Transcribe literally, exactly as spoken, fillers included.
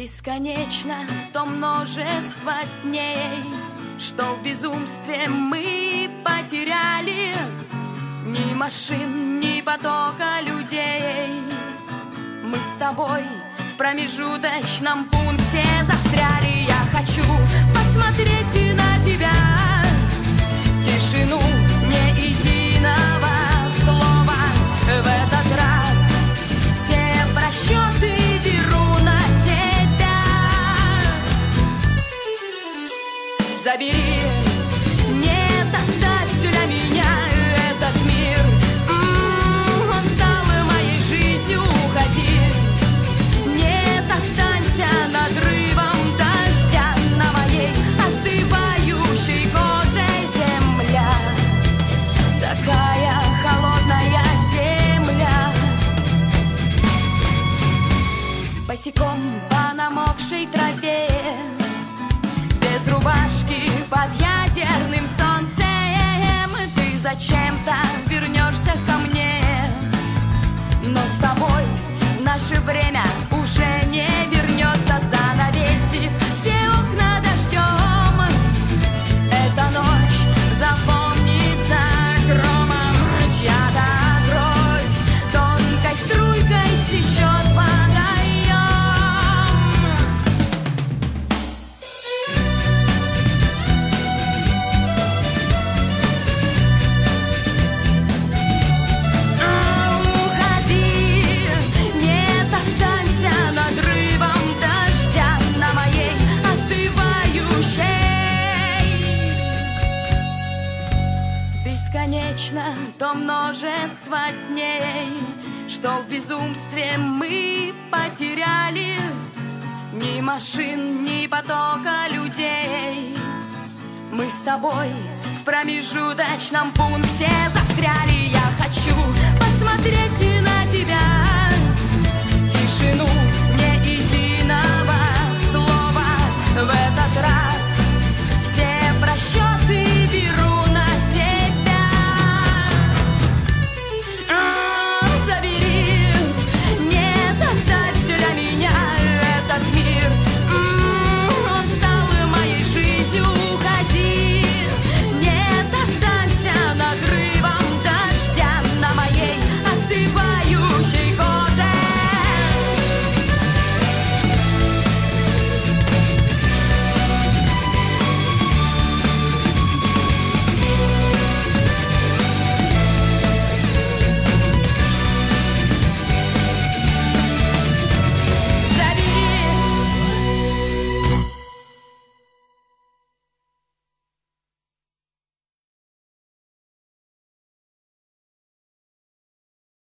Бесконечно то множество дней, что в безумстве мы потеряли. Ни машин, ни потока людей. Мы с тобой в промежуточном пункте застряли. Я хочу посмотреть на тебя, тишину не единого слова. В этот раз все просчеты беру на себя. Забери, нет, оставь для меня этот мир. М-м, он стал моей жизнью, уходи. Нет, останься надрывом дождя на моей остывающей коже. Земля такая холодная, земля. Босиком по намокшей траве, без рубашки под ядерным солнцем, ты зачем-то вернешься ко мне. Но с тобой наше время уже не вернется. Занавесив все окна дождем, эта ночь запомнится громом. Чья-то кровь тонкой струйкой стечет водоем. Уходи, нет, останься надрывом дождя на моей остывающей. Бесконечно то множество дней, что в безумстве мы потеряли. Ни машин, ни потока людей. Мы с тобой в промежуточном пункте застряли. Я хочу посмотреть на тебя,